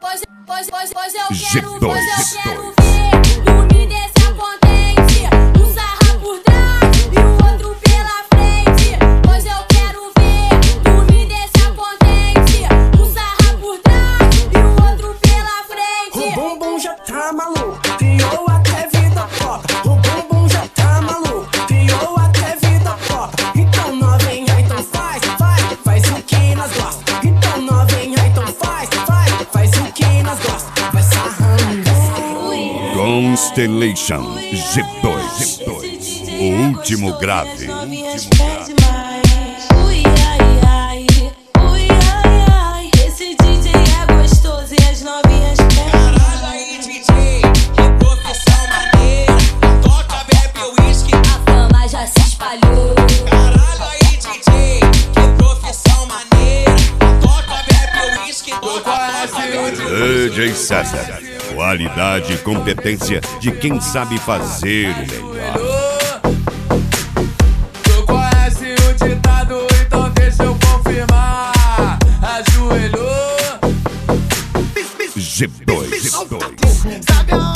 Pois eu quero G2. ver dormir nesse acontece. Um sarra por trás e o outro pela frente. Pois eu quero ver dormir nesse acontece. Um sarra por trás e o outro pela frente. O bumbum já tá maluco, criou até vida própria. O bumbum já tá maluco, criou até vida própria. Então novinha, então faz o que nós gosta. Então novinha, então faz o que nós gosta. Vai sarrando. Constellation G2. O último grave. Ui, ai, ai, ui, ai, ai. Esse DJ é gostoso e as novinhas pedem. Caralho aí, DJ, que profissão maneira. Toca, bebe uísque, A fama já se espalhou. caralho aí, DJ, que profissão maneira. Toca, bebe uísque, DJ César. Qualidade e competência de quem sabe fazer o melhor. Tu conhece o ditado, então deixa eu confirmar. Ajoelhou. G2. Sabe